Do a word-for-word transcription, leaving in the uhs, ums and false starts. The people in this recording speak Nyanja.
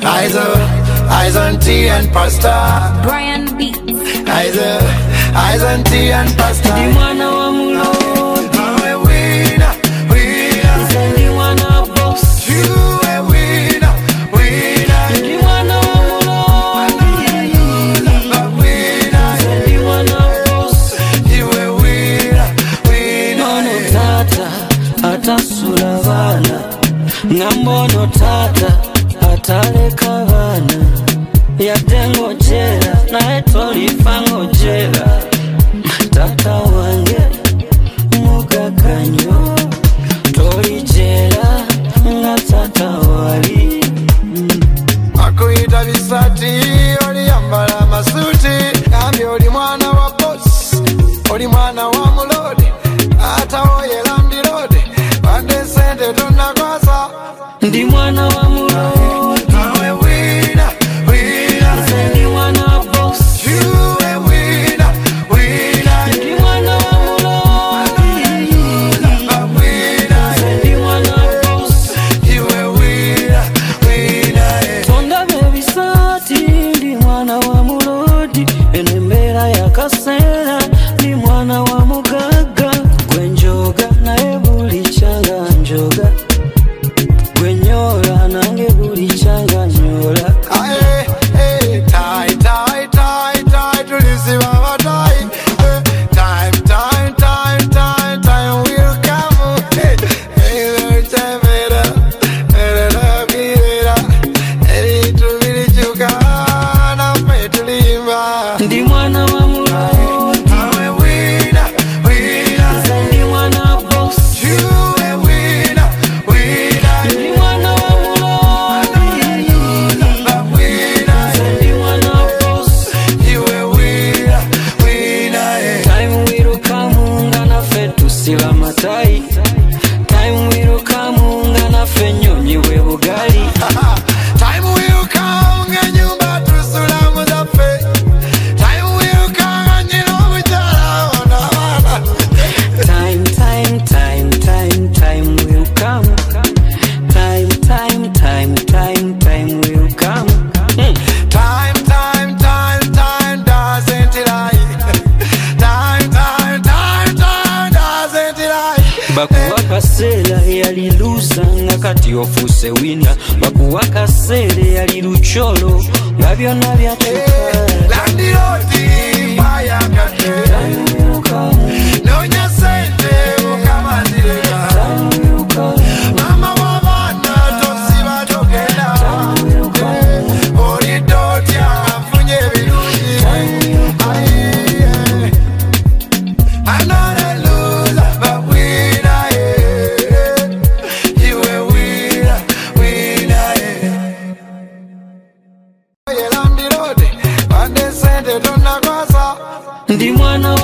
Eyes on, eyes on T and pasta. Brian Beats. Eyes on, eyes on T and pasta. Ndi mwana wa mulodi. Awe winner, winner. Nze ndi mwana boss. You a winner, winner. Ndi mwana wa mulodi. Winner. Nze ndi mwana boss. You a winner, winner. Ono tata atasula bana. Ngambono tata ataleka bana. Yadengo jela nae tolifa ngojela. Tata wange mugaganyo toli jela nga tata wali. Akuita bisati oli yambala masuti. Nambi oli mwana wa boss, oli mwana wa mulodi. Ata oyela mbilodi wande sente tunakwasa. Ndi mwana wa mulodi. Awe winner, winner. Nze ndi mwana boss. You a winner, winner. Ndi mwana wa mulodi. A winner. Nze ndi mwana boss. You a winner, winner. Tonda bebisati ndi mwana wa mulodi. Ene mbera yakasera ndi mwana wa mugaga. Gwenjoga naye buli changa njoga. Gwenyola nange buli changa nyola. Aye, eh, tie, tie, tie, tie, tulisiba batai. Eh, time, time, time, time, time will come. Eh, eh, temera, era vida, eri tubilichuka na petulimba. Ndi mwana wa mulodi. Awe winner, winner. Nze ndi mwana boss. You a winner, winner. Ndi mwana wa mulodi. A winner. Nze ndi mwana boss. You a winner, winner. Eh. Time will come nga naffe tusila matai. Time will come nga naffe nnyonyiwe bugali. Time will come nga nyumba tusula muzaffe. Time will come nga nyina omukyala ona abaana. Time, time, time, time, time will come. Time, time, time, time, time will come. Hmm. Time, time, time, time doesn't lie. Time, time, time, time doesn't lie. Bakuwa kaseera yali lusa nga kati ofuuse wina. Bakuwa kaseera yali lucholo nga byonna byatuka. Landiroti bayagate. Time will come. Nonya sente mukama zireka. Time will come. Mama w'abaana tosiba togenda. Oli totya afunye ebirungi. Aye, I'm not a loser, but winner, yeah. You a winner, winner, yeah. Oyela mbilodi, wande sente tunakwasa. Ndi mwana